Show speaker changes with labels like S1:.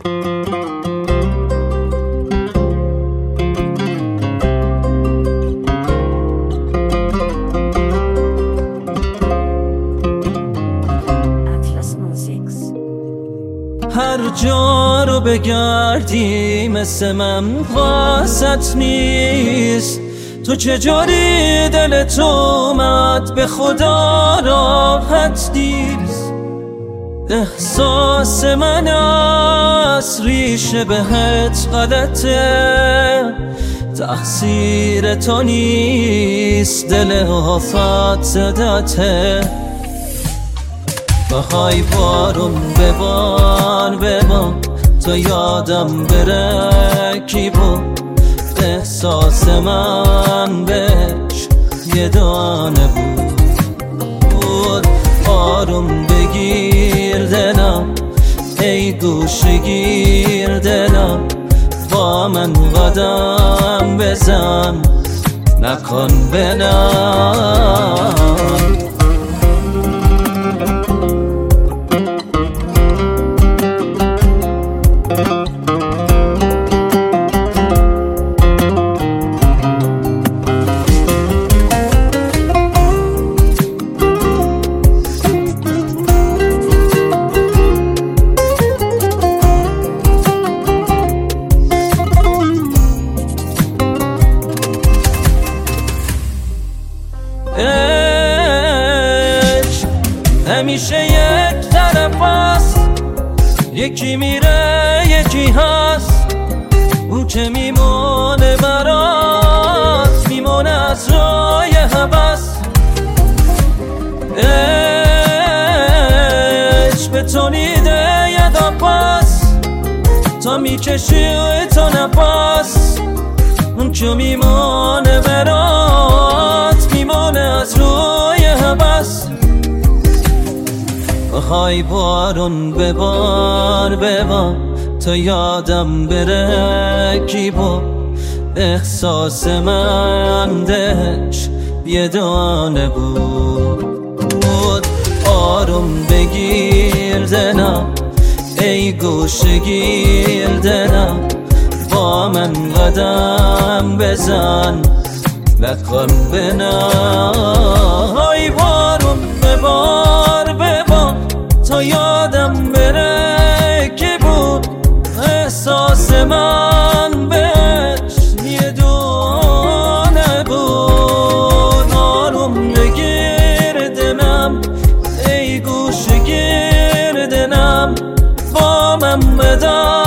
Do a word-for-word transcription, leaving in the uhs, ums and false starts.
S1: هر جا رو بگردی مثل من واسط نیست. تو چجوری دلت اومد به خدا راحت نیست. احساس من از ریشه بهت غلطه، تقصیر تو نیست، دل آفت زدته. بخوای بارون ببار ببار تا یادم بره کی بود. احساس من بهش یه دانه بود. آروم بگیر دلم ای گوشه گیر دلم، با من قدم بزن نکن بنم. همیشه یک طرف هست، یکی میره یکی هست. اون که میمونه برات میمونه از رای هوس. عشق به تو نیده یه پس تا میکشی تو نفس. اون که میمونه برات میمونه از روی هوس. بخوای بارون ببار ببار تا یادم بره کی بود. احساس من دلش یه دانه بود. آروم بگیر دلم ای گوشه گیر دلم، با من قدم بزن نکن بنم. ای بارون ببار ببار تا یادم بره کی بود. احساس من بهش یه دونه بود. آروم بگیر دلم ای گوشه گیر دلم، با من بدم